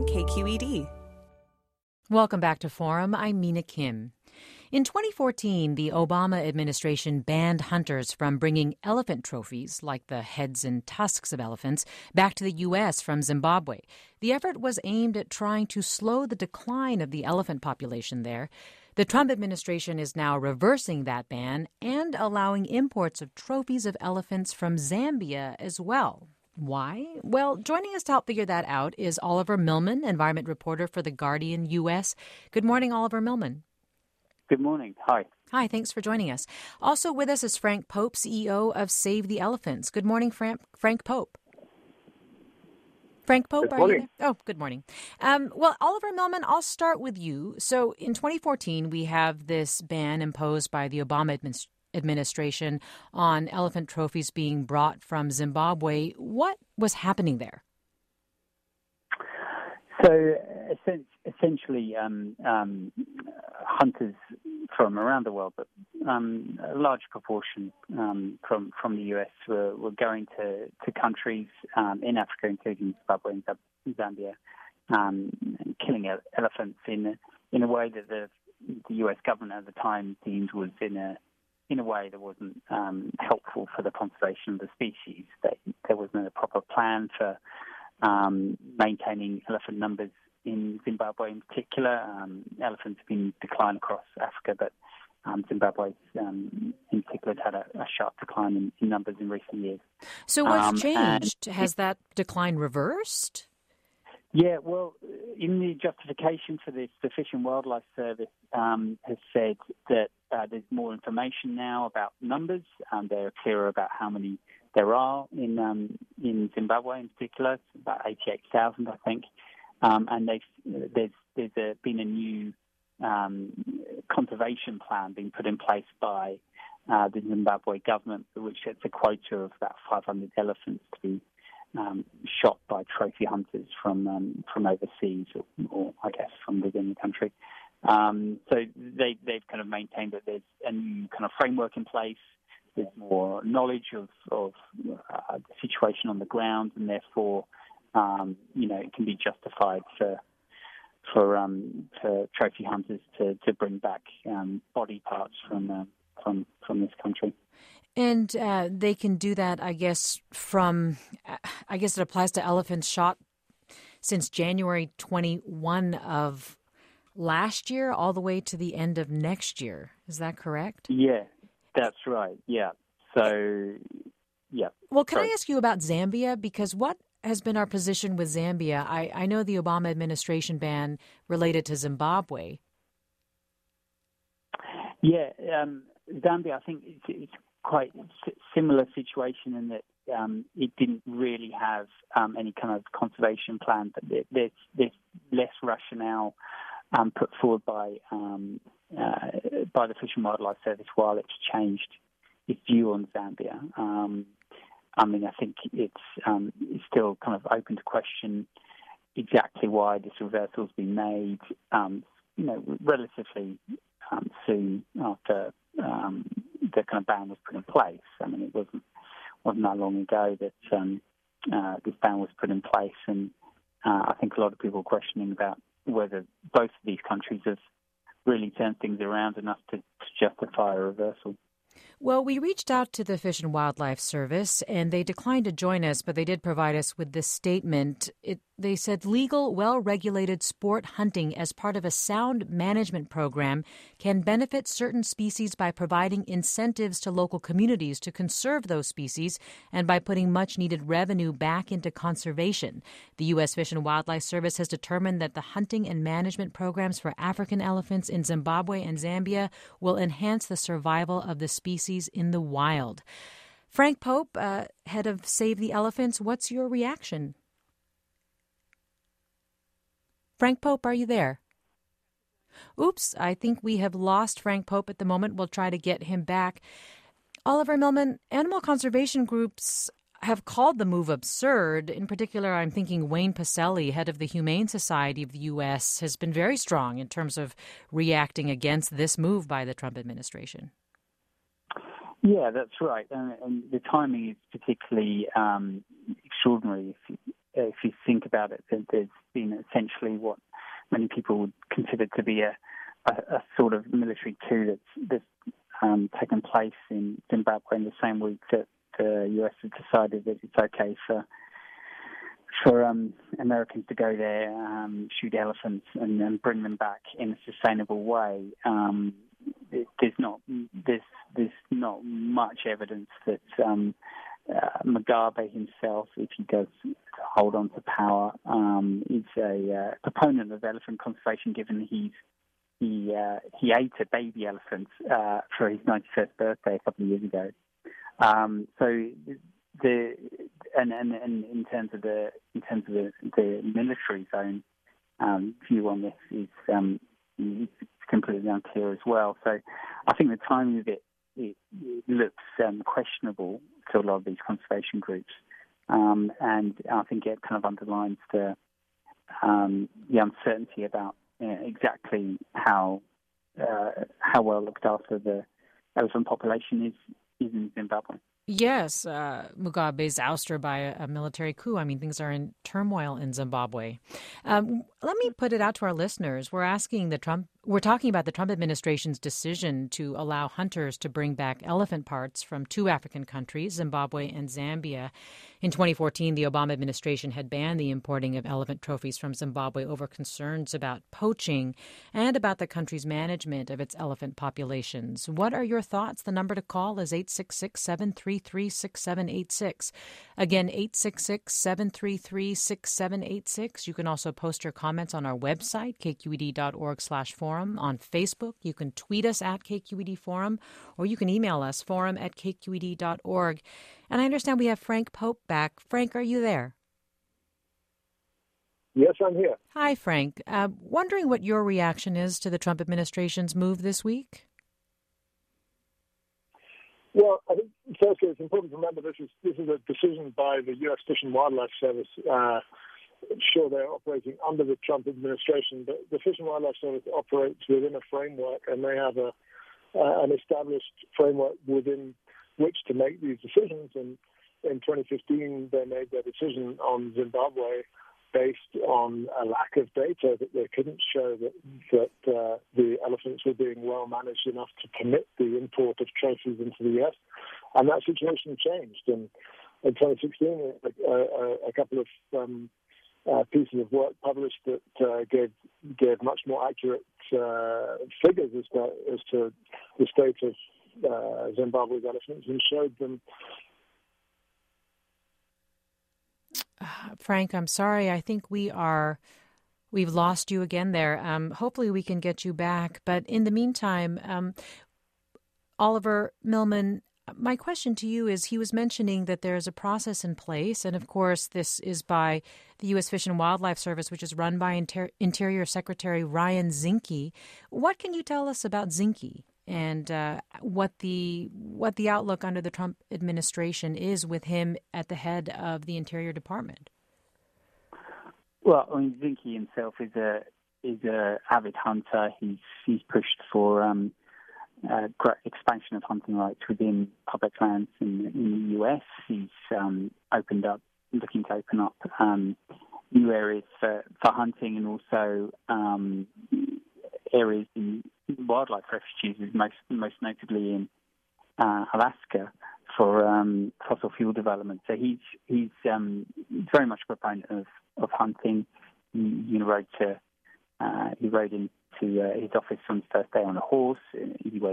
KQED. Welcome back to Forum. I'm Mina Kim. In 2014, the Obama administration banned hunters from bringing elephant trophies, like the heads and tusks of elephants, back to the U.S. from Zimbabwe. The effort was aimed at trying to slow the decline of the elephant population there. The Trump administration is now reversing that ban and allowing imports of trophies of elephants from Zambia as well. Why? Well, joining us to help figure that out is Oliver Millman, environment reporter for The Guardian U.S. Good morning, Oliver Millman. Good morning. Hi. Hi, thanks for joining us. Also with us is Frank Pope, CEO of Save the Elephants. Good morning, Frank Pope. Frank Pope, are you there? Oh, good morning. Well, Oliver Millman, I'll start with you. So in 2014, we have this ban imposed by the Obama administration on elephant trophies being brought from Zimbabwe. What was happening there? So essentially, hunters from around the world, but a large proportion from the US were going to countries in Africa, including Zimbabwe and Zambia, and killing elephants in a way that the US government at the time deemed was in a way that wasn't helpful for the conservation of the species. There wasn't a proper plan for maintaining elephant numbers in Zimbabwe in particular. Elephants have been declining across Africa, but Zimbabwe in particular has had a sharp decline in numbers in recent years. So what's changed? Has that decline reversed? Yeah, well, in the justification for this, the Fish and Wildlife Service has said that there's more information now about numbers. They're clearer about how many there are in Zimbabwe in particular. It's about 88,000, I think. And there's been a new conservation plan being put in place by the Zimbabwe government, which sets a quota of about 500 elephants to be shot by trophy hunters from overseas, or I guess from within the country. So they've kind of maintained that there's a new kind of framework in place. There's more knowledge of the situation on the ground, and therefore, it can be justified for trophy hunters to bring back body parts from this country. And they can do that, I guess it applies to elephants shot since January 21 of last year all the way to the end of next year. Is that correct? Yeah, that's right. Yeah. So, yeah. Well, can I ask you about Zambia? Because what has been our position with Zambia? I know the Obama administration ban related to Zimbabwe. Yeah, Zambia, I think it's quite similar situation in that it didn't really have any kind of conservation plan, but there's less rationale put forward by the Fish and Wildlife Service while it's changed its view on Zambia. I think it's still kind of open to question exactly why this reversal has been made. Relatively soon after the kind of ban was put in place. It wasn't that long ago that this ban was put in place, and I think a lot of people are questioning about whether both of these countries have really turned things around enough to justify a reversal. Well, we reached out to the Fish and Wildlife Service, and they declined to join us, but they did provide us with this statement. They said legal, well-regulated sport hunting as part of a sound management program can benefit certain species by providing incentives to local communities to conserve those species and by putting much-needed revenue back into conservation. The U.S. Fish and Wildlife Service has determined that the hunting and management programs for African elephants in Zimbabwe and Zambia will enhance the survival of the species in the wild. Frank Pope, head of Save the Elephants, what's your reaction? Frank Pope, are you there? Oops, I think we have lost Frank Pope at the moment. We'll try to get him back. Oliver Millman, animal conservation groups have called the move absurd. In particular, I'm thinking Wayne Pacelle, head of the Humane Society of the U.S., has been very strong in terms of reacting against this move by the Trump administration. Yeah, that's right. And the timing is particularly extraordinary if you think about it, there's been essentially what many people would consider to be a sort of military coup that's taken place in Zimbabwe in the same week that the US has decided that it's okay for Americans to go there, shoot elephants, and then bring them back in a sustainable way. There's not much evidence that Mugabe himself, if he does hold on to power, is a proponent of elephant conservation. Given he ate a baby elephant for his 91st birthday a couple of years ago. In terms of the military zone view on this is completely unclear as well. So I think the timing of it looks questionable to a lot of these conservation groups, and I think it kind of underlines the uncertainty about exactly how well looked after the elephant population is in Zimbabwe. Yes, Mugabe's ouster by a military coup. I mean, things are in turmoil in Zimbabwe. Let me put it out to our listeners. We're talking about the Trump administration's decision to allow hunters to bring back elephant parts from two African countries, Zimbabwe and Zambia. In 2014, the Obama administration had banned the importing of elephant trophies from Zimbabwe over concerns about poaching and about the country's management of its elephant populations. What are your thoughts? The number to call is 866-733-6786. Again, 866-733-6786. You can also post your comments on our website, kqed.org/forum. On Facebook, you can tweet us at KQED Forum, or you can email us, forum@kqed.org. And I understand we have Frank Pope back. Frank, are you there? Yes, I'm here. Hi, Frank. Wondering what your reaction is to the Trump administration's move this week? Well, I think firstly it's important to remember this is a decision by the U.S. Fish and Wildlife Service. Sure, they're operating under the Trump administration, but the Fish and Wildlife Service operates within a framework, and they have an established framework within which to make these decisions. And in 2015, they made their decision on Zimbabwe based on a lack of data, that they couldn't show that the elephants were being well managed enough to permit the import of trophies into the U.S. And that situation changed. And in 2016, a couple of pieces of work published that gave much more accurate figures as to the state of Zimbabwe's elephants, and showed them. Frank, I'm sorry. I think we've lost you again there. Hopefully we can get you back. But in the meantime, Oliver Millman, my question to you is, he was mentioning that there is a process in place, and of course this is by the U.S. Fish and Wildlife Service, which is run by Interior Secretary Ryan Zinke. What can you tell us about Zinke and what the outlook under the Trump administration is with him at the head of the Interior Department? Well, I mean, Zinke himself is a avid hunter. He's pushed for expansion of hunting rights within public lands in the US. He's looking to open up new areas for hunting, and also areas in wildlife refuges, most notably in Alaska, for fossil fuel development. So he's very much a proponent of hunting. He rode into his office on his first day on a horse. He wears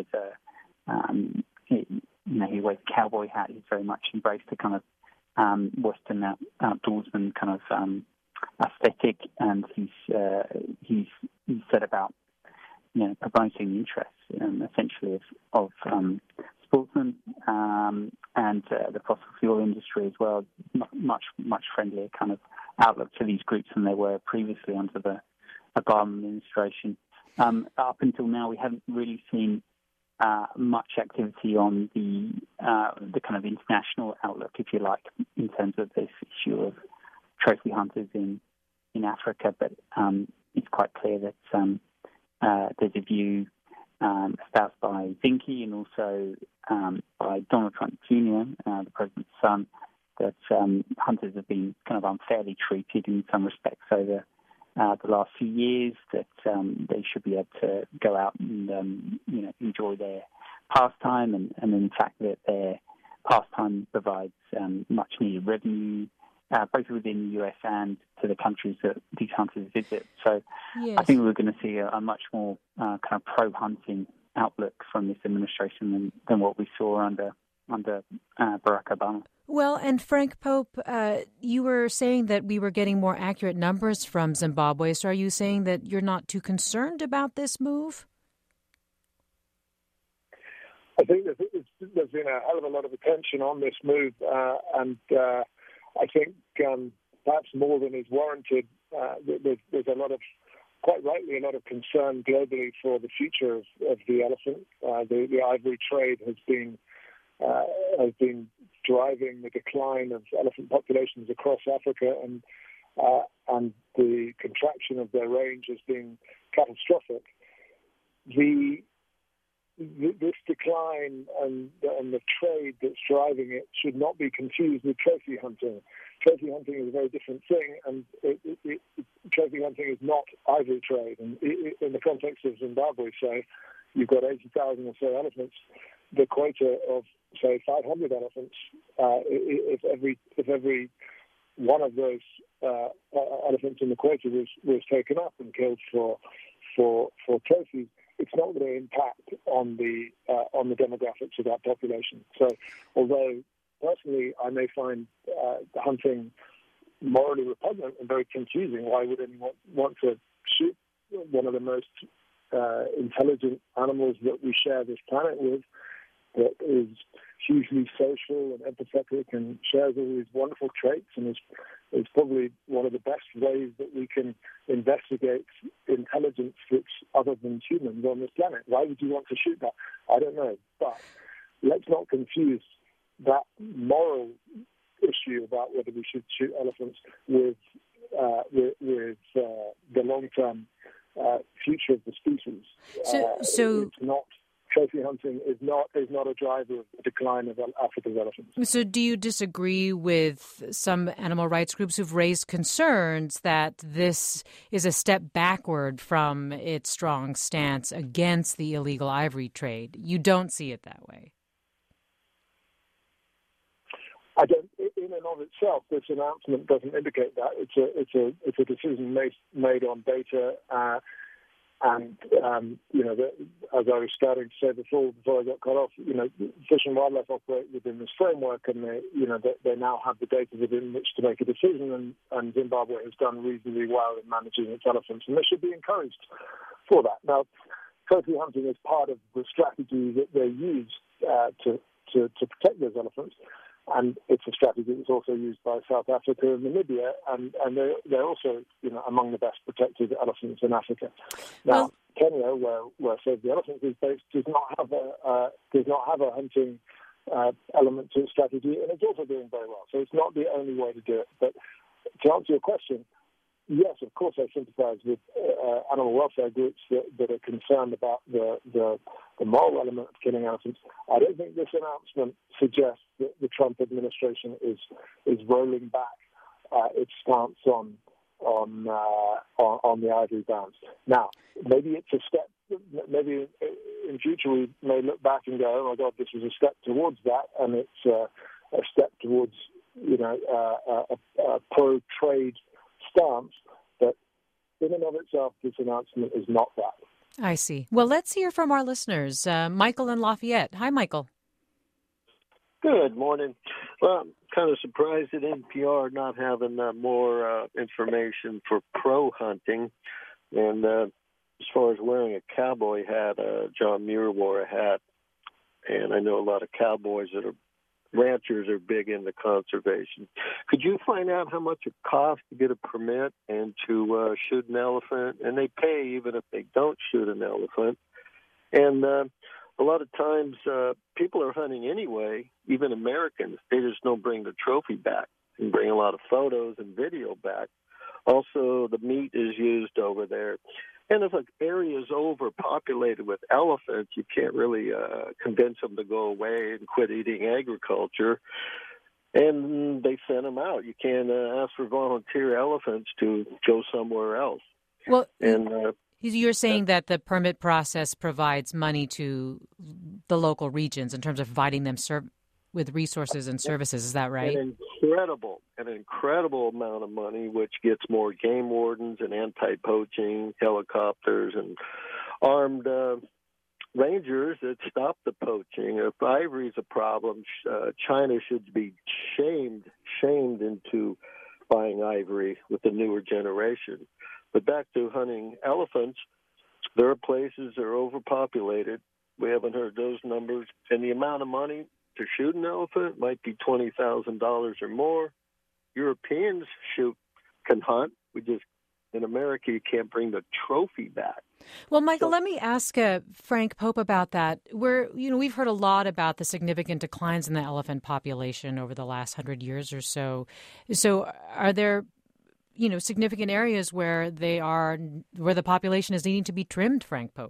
he wears a cowboy hat. He's very much embraced the kind of Western outdoorsman kind of aesthetic, and he's set about promoting the interests essentially of sportsmen and the fossil fuel industry as well. Much friendlier kind of outlook to these groups than they were previously under the Obama administration. Up until now, we haven't really seen much activity on the kind of international outlook, if you like, in terms of this issue of trophy hunters in Africa. But it's quite clear that there's a view espoused by Zinke and also by Donald Trump Jr., the president's son, that hunters have been kind of unfairly treated in some respects over the last few years, that they should be able to go out and enjoy their pastime, and in fact that their pastime provides much needed revenue, both within the US and to the countries that these hunters visit. So Yes. I think we're going to see a much more kind of pro-hunting outlook from this administration than what we saw under Barack Obama. Well, and Frank Pope, you were saying that we were getting more accurate numbers from Zimbabwe. So are you saying that you're not too concerned about this move? I think there's been a hell of a lot of attention on this move, and I think perhaps more than is warranted. There's a lot of, quite rightly, a lot of concern globally for the future of the elephant. The ivory trade has been driving the decline of elephant populations across Africa, and the contraction of their range has been catastrophic. This decline and the trade that's driving it should not be confused with trophy hunting. Trophy hunting is a very different thing, and trophy hunting is not ivory trade. And in the context of Zimbabwe, say, you've got 80,000 or so elephants. The quota of, say, 500 elephants, if every one of those elephants in the quota was taken up and killed for trophies, it's not going to impact on the demographics of that population. So, although personally I may find hunting morally repugnant and very confusing, why would anyone want to shoot one of the most intelligent animals that we share this planet with, that is hugely social and empathetic and shares all these wonderful traits, and is probably one of the best ways that we can investigate intelligence that's other than humans on this planet. Why would you want to shoot that? I don't know. But let's not confuse that moral issue about whether we should shoot elephants with the long-term future of the species. So it's not. Trophy hunting is not a driver of the decline of Africa's elephants. So do you disagree with some animal rights groups who've raised concerns that this is a step backward from its strong stance against the illegal ivory trade? You don't see it that way? I don't. In and of itself, this announcement doesn't indicate that. It's a decision made on data. And as I was starting to say before I got cut off, Fish and Wildlife operate within this framework, and they now have the data within which to make a decision. And Zimbabwe has done reasonably well in managing its elephants, and they should be encouraged for that. Now, trophy hunting is part of the strategy that they use to protect those elephants. And it's a strategy that's also used by South Africa and Namibia, and they're also, among the best protected elephants in Africa. Now, Kenya, where Save the Elephants is based, does not have a hunting element to its strategy, and it's also doing very well. So it's not the only way to do it. But to answer your question, yes, of course, I sympathise with animal welfare groups that are concerned about the moral element of killing elephants. I don't think this announcement suggests that the Trump administration is rolling back its stance on the ivory bans. Now, maybe it's a step. Maybe in future we may look back and go, "Oh my God, this is a step towards that," and it's a step towards a pro-trade stance, but in and of itself, this announcement is not that. I see. Well, let's hear from our listeners. Michael in Lafayette. Hi, Michael. Good morning. Well, I'm kind of surprised at NPR not having more information for pro hunting. And as far as wearing a cowboy hat, John Muir wore a hat. And I know a lot of cowboys that are ranchers are big into conservation. Could you find out how much it costs to get a permit and to shoot an elephant? And they pay even if they don't shoot an elephant. And a lot of times people are hunting anyway, even Americans. They just don't bring the trophy back and bring a lot of photos and video back. Also, the meat is used over there. And if an area is overpopulated with elephants, you can't really convince them to go away and quit eating agriculture. And they sent them out. You can't ask for volunteer elephants to go somewhere else. Well, and you're saying that the permit process provides money to the local regions in terms of providing them with resources and services. Is that right? An incredible amount of money, which gets more game wardens and anti-poaching helicopters and armed rangers that stop the poaching. If ivory is a problem, China should be shamed into buying ivory with the newer generation. But back to hunting elephants, there are places that are overpopulated. We haven't heard those numbers. And the amount of money to shoot an elephant might be $20,000 or more. Europeans can hunt. In America, you can't bring the trophy back. Well, Michael, let me ask Frank Pope about that. We've heard a lot about the significant declines in the elephant population over the last 100 years or so. So are there, significant areas where where the population is needing to be trimmed, Frank Pope?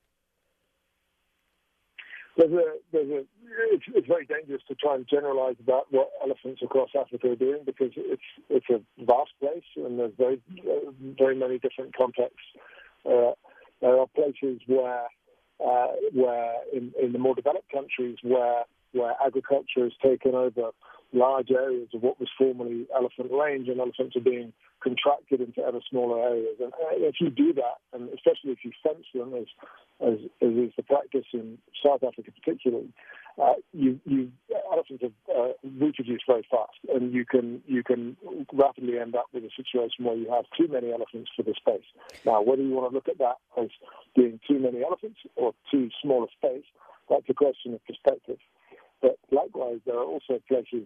It's very dangerous to try and generalize about what elephants across Africa are doing, because it's a vast place and there's very, very many different contexts. There are places where in the more developed countries where agriculture has taken over large areas of what was formerly elephant range, and elephants are being contracted into ever smaller areas. And if you do that, and especially if you fence them, as is the practice in South Africa particularly, elephants reproduce very fast, and you can rapidly end up with a situation where you have too many elephants for the space. Now, whether you want to look at that as being too many elephants or too small a space, that's a question of perspective. But likewise, there are also places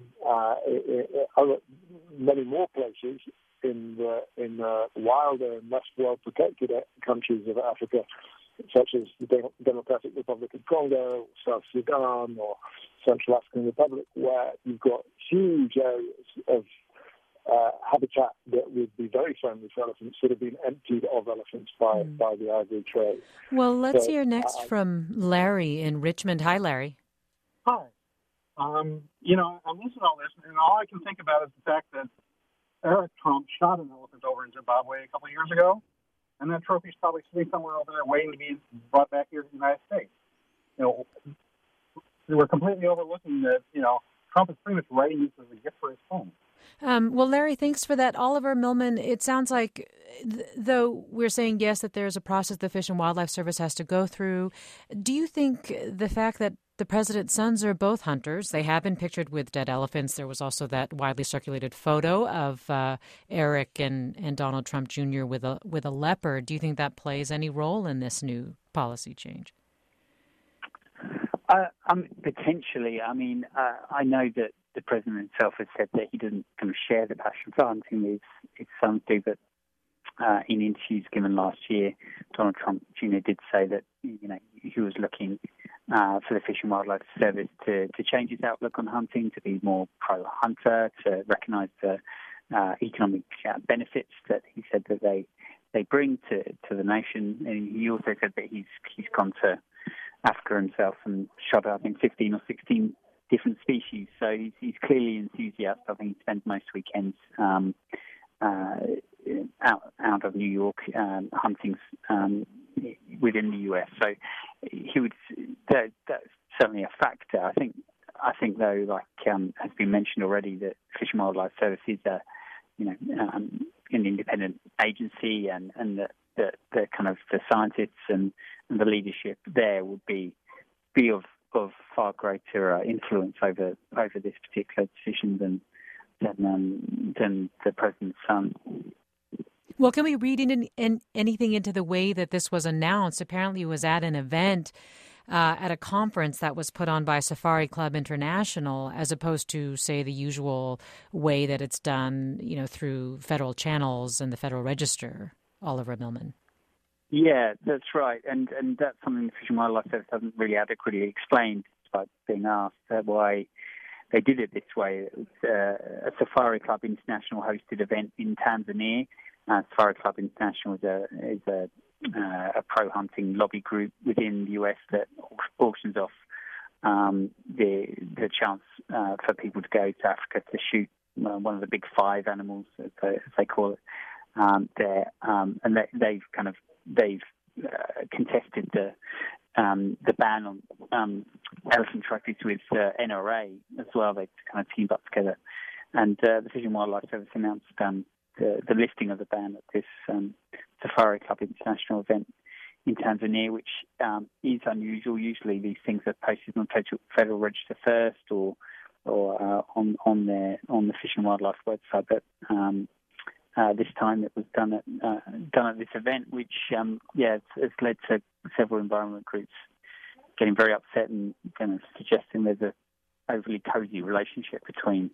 many more places in the wilder and less well-protected countries of Africa, such as the Democratic Republic of Congo, South Sudan, or Central African Republic, where you've got huge areas of habitat that would be very friendly for elephants that have been emptied of elephants by the ivory trade. Well, let's hear next from Larry in Richmond. Hi, Larry. Hi. I'm listening to all this, and all I can think about is the fact that Eric Trump shot an elephant over in Zimbabwe a couple of years ago, and that trophy's probably sitting somewhere over there waiting to be brought back here to the United States. We're completely overlooking that, Trump is pretty much writing this as a gift for his home. Well, Larry, thanks for that. Oliver Millman, it sounds like, though we're saying, yes, that there's a process the Fish and Wildlife Service has to go through, do you think the fact that the president's sons are both hunters, they have been pictured with dead elephants, there was also that widely circulated photo of Eric and Donald Trump Jr. with a leopard, do you think that plays any role in this new policy change? Potentially. I know that the president himself has said that he doesn't kind of share the passion for hunting his sons do, but in interviews given last year, Donald Trump Jr. did say that he was looking for the Fish and Wildlife Service to change its outlook on hunting, to be more pro-hunter, to recognise the economic benefits that he said that they bring to the nation. And he also said that he's gone to Africa himself and shot, I think, 15 or 16 different species. So he's clearly enthusiastic. I think he spends most weekends out of New York hunting within the US. So that's certainly a factor. I think though, like has been mentioned already, that Fish and Wildlife Service is an independent agency, and the kind of the scientists and the leadership there would be of far greater influence over this particular decision than the president's son. Well, can we read anything into the way that this was announced? Apparently it was at an event at a conference that was put on by Safari Club International, as opposed to, say, the usual way that it's done, through federal channels and the Federal Register. Oliver Millman. Yeah, that's right. And that's something the Fish and Wildlife Service hasn't really adequately explained, despite being asked why they did it this way. It was a Safari Club International hosted event in Tanzania. Safari Club International is a pro-hunting lobby group within the US that auctions off the chance for people to go to Africa to shoot one of the big five animals, as they call it, there, and they've contested the ban on elephant trophies with NRA as well. They kind of teamed up together, and the Fish and Wildlife Service announced the lifting of the ban at this Safari Club International event in Tanzania, which is unusual. Usually these things are posted on Federal Register first, or on the Fish and Wildlife website, but this time it was done at this event, which has led to several environment groups getting very upset and kind of suggesting there's a overly cosy relationship between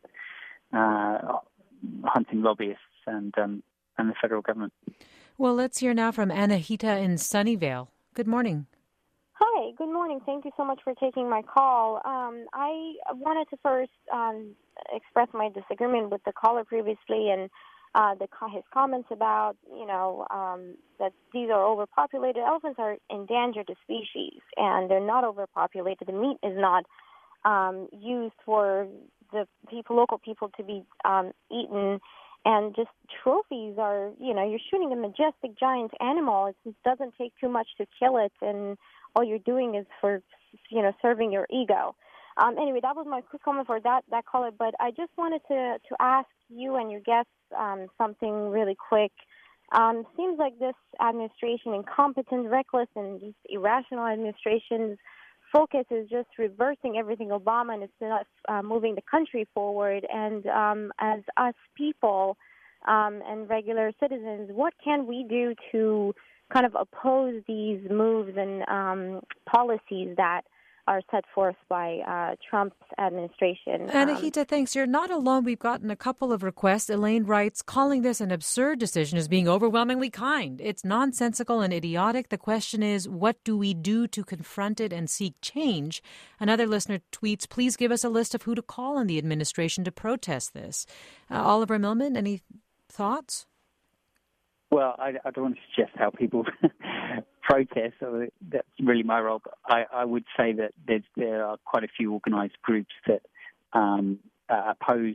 hunting lobbyists and the federal government. Well, let's hear now from Anahita in Sunnyvale. Good morning. Hi, good morning. Thank you so much for taking my call. I wanted to first express my disagreement with the caller previously and his comments about, that these are overpopulated. Elephants are endangered species, and they're not overpopulated. The meat is not used for the local people to be eaten. And just trophies are, you're shooting a majestic giant animal. It doesn't take too much to kill it, and all you're doing is for, serving your ego. Anyway, that was my quick comment for that caller. But I just wanted to ask you and your guests something really quick. Seems like this administration, incompetent, reckless, and just irrational administration's focus is just reversing everything Obama and instead of moving the country forward. And as us people and regular citizens, what can we do to kind of oppose these moves and policies that are set forth by Trump's administration? Anahita, thanks. You're not alone. We've gotten a couple of requests. Elaine writes, calling this an absurd decision is being overwhelmingly kind. It's nonsensical and idiotic. The question is, what do we do to confront it and seek change? Another listener tweets, please give us a list of who to call in the administration to protest this. Oliver Millman, any thoughts? Well, I don't want to suggest how people protest. So that's really my role. But I would say that there are quite a few organised groups that oppose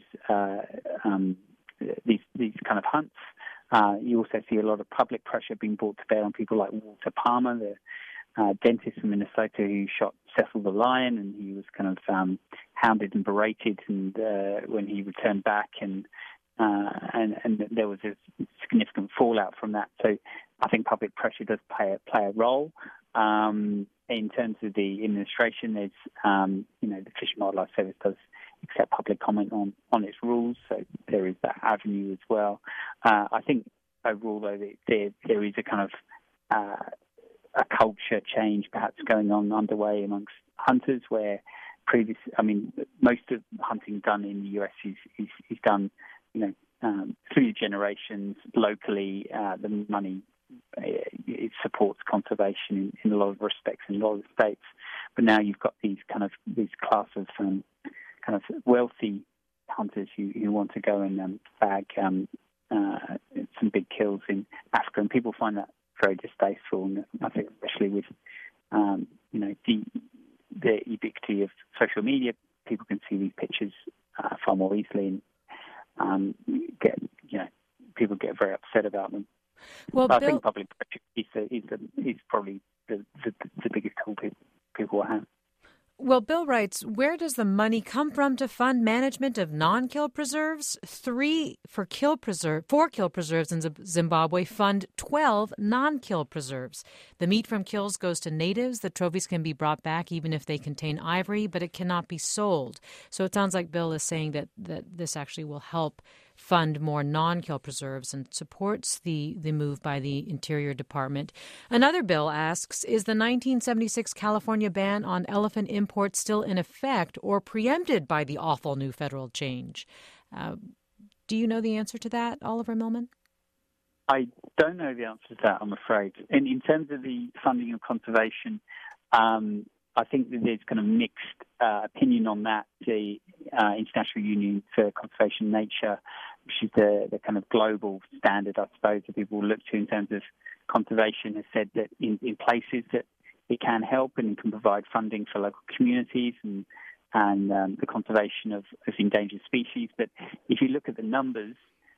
these kind of hunts. You also see a lot of public pressure being brought to bear on people like Walter Palmer, the dentist from Minnesota who shot Cecil the lion, and he was kind of hounded and berated, and when he returned back, and there was a significant fallout from that. So I think public pressure does play a role. In terms of the administration, there's the Fish and Wildlife Service does accept public comment on its rules, so there is that avenue as well. I think overall, though, there is a kind of a culture change perhaps going on underway amongst hunters, where most of hunting done in the US is done through generations locally. The money it supports conservation in a lot of respects in a lot of states, but now you've got these class of kind of wealthy hunters who want to go and bag some big kills in Africa, and people find that very distasteful. And I think especially with the ubiquity of social media, people can see these pictures far more easily, and people get very upset about them. Well, I think public pressure is probably the biggest tool people will have. Well, Bill writes, where does the money come from to fund management of non-kill preserves? 4 kill preserves in Zimbabwe fund 12 non-kill preserves. The meat from kills goes to natives. The trophies can be brought back even if they contain ivory, but it cannot be sold. So it sounds like Bill is saying that this actually will help fund more non-kill preserves and supports the move by the Interior Department. Another bill asks, is the 1976 California ban on elephant imports still in effect or preempted by the awful new federal change? Do you know the answer to that, Oliver Millman? I don't know the answer to that, I'm afraid. And in terms of the funding of conservation, I think that there's kind of mixed opinion on that. The International Union for Conservation Nature, which is the kind of global standard, I suppose, that people look to in terms of conservation, has said that in places that it can help and it can provide funding for local communities and the conservation of endangered species. But if you look at the numbers,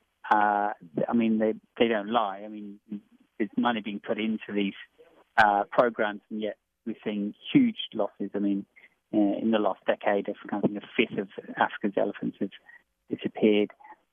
they don't lie. I mean, there's money being put into these programs, and yet we're seeing huge losses. I mean, in the last decade, I think a fifth of Africa's elephants have disappeared,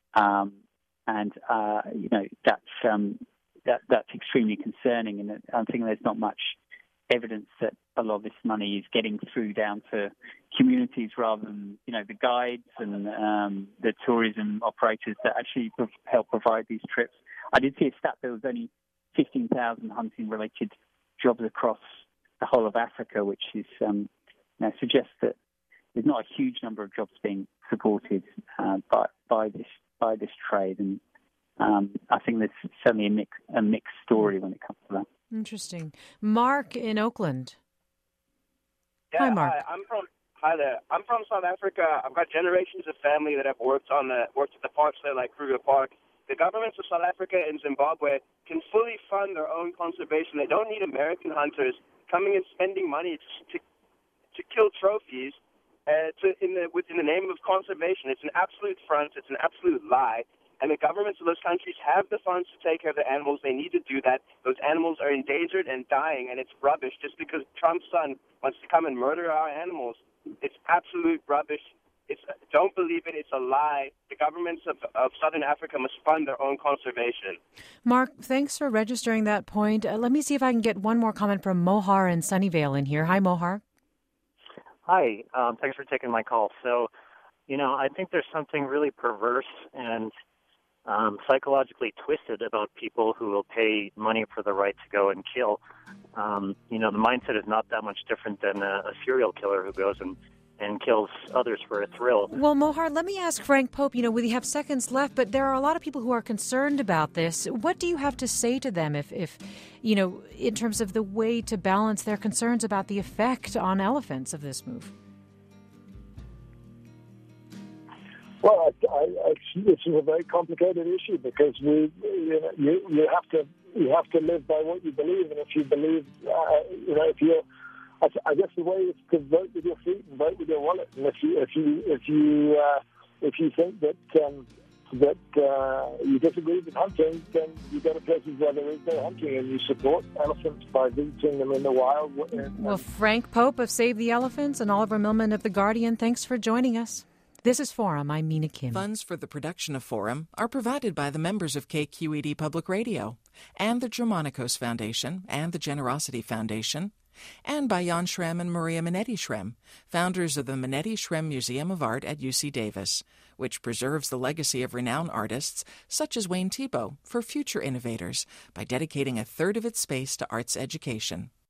that's extremely concerning. And I think there's not much evidence that a lot of this money is getting through down to communities rather than, the guides and the tourism operators that actually help provide these trips. I did see a stat there was only 15,000 hunting-related jobs across the whole of Africa, which is suggests that there's not a huge number of jobs being supported by this trade, and I think there's certainly a mixed story when it comes to that. Interesting. Mark in Oakland. Yeah, hi, Mark. Hi there. I'm from South Africa. I've got generations of family that have worked at the parks there, like Kruger Park. The governments of South Africa and Zimbabwe can fully fund their own conservation. They don't need American hunters coming and spending money to kill trophies in the name of conservation. It's an absolute front. It's an absolute lie. And the governments of those countries have the funds to take care of the animals. They need to do that. Those animals are endangered and dying, and it's rubbish. Just because Trump's son wants to come and murder our animals, it's absolute rubbish. Don't believe it. It's a lie. The governments of Southern Africa must fund their own conservation. Mark, thanks for registering that point. Let me see if I can get one more comment from Mohar in Sunnyvale in here. Hi, Mohar. Hi. Thanks for taking my call. So, I think there's something really perverse and psychologically twisted about people who will pay money for the right to go and kill. The mindset is not that much different than a serial killer who goes and kills others for a thrill. Well, Mohar, let me ask Frank Pope, we have seconds left, but there are a lot of people who are concerned about this. What do you have to say to them if in terms of the way to balance their concerns about the effect on elephants of this move? Well, this is a very complicated issue because you have to live by what you believe, and if you believe, I guess the way is to vote with your feet and vote with your wallet. And if you think that you disagree with hunting, then you go to places where there is no hunting, and you support elephants by visiting them in the wild. Well, Frank Pope of Save the Elephants and Oliver Millman of The Guardian, thanks for joining us. This is Forum. I'm Mina Kim. Funds for the production of Forum are provided by the members of KQED Public Radio and the Germanicos Foundation and the Generosity Foundation, and by Jan Schrem and Maria Minetti Schrem, founders of the Minetti Schrem Museum of Art at UC Davis, which preserves the legacy of renowned artists such as Wayne Thiebaud for future innovators by dedicating a third of its space to arts education.